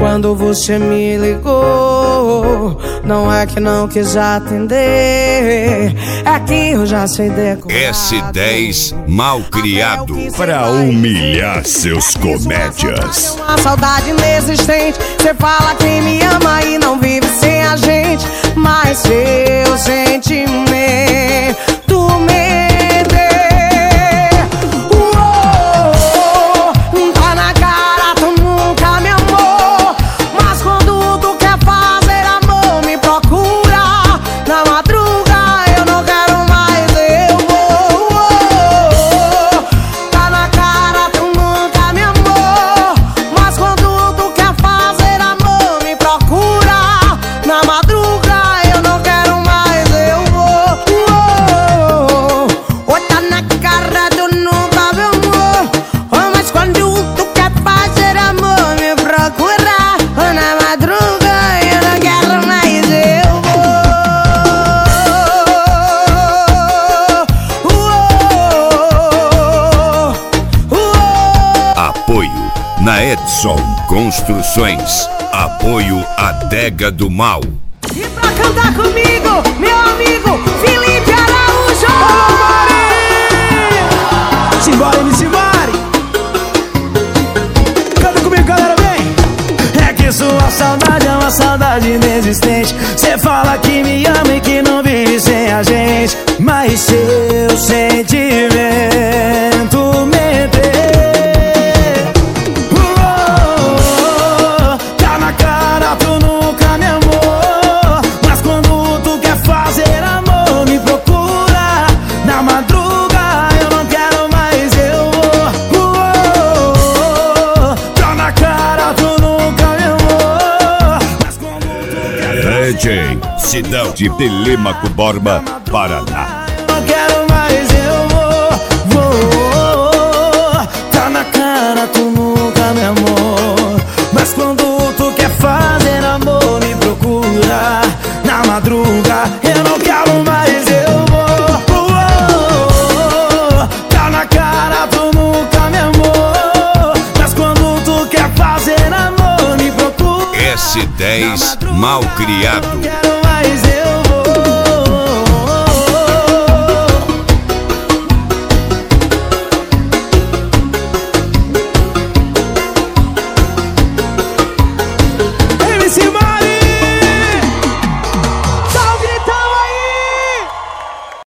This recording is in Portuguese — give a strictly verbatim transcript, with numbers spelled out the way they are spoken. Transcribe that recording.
Quando você me ligou, não é que não quis atender, é que eu já sei decorar. S dez Malcriado. Pra humilhar seus comédias. Uma saudade inexistente. Cê fala que me ama e não vive sem a gente, mas seu sentimento me na Edson Construções. Apoio Adega do Mal. E pra cantar comigo, meu amigo Felipe Araújo. Simbora, M C Mari. Canta comigo, galera, vem. É que sua saudade é uma saudade inexistente. Cê fala que me ama e que não vive sem a gente, mas seu sentimento me tem. Cidade de Telêmaco Borba, Paraná. Não quero mais, eu vou, vou. Tá na cara, tu nunca me amou, mas quando tu quer fazer amor, me procura na madruga. Eu não quero mais, eu vou, vou. Tá na cara, tu nunca me amou, mas quando tu quer fazer amor, me procura. S dez Malcriado. Quero mais, eu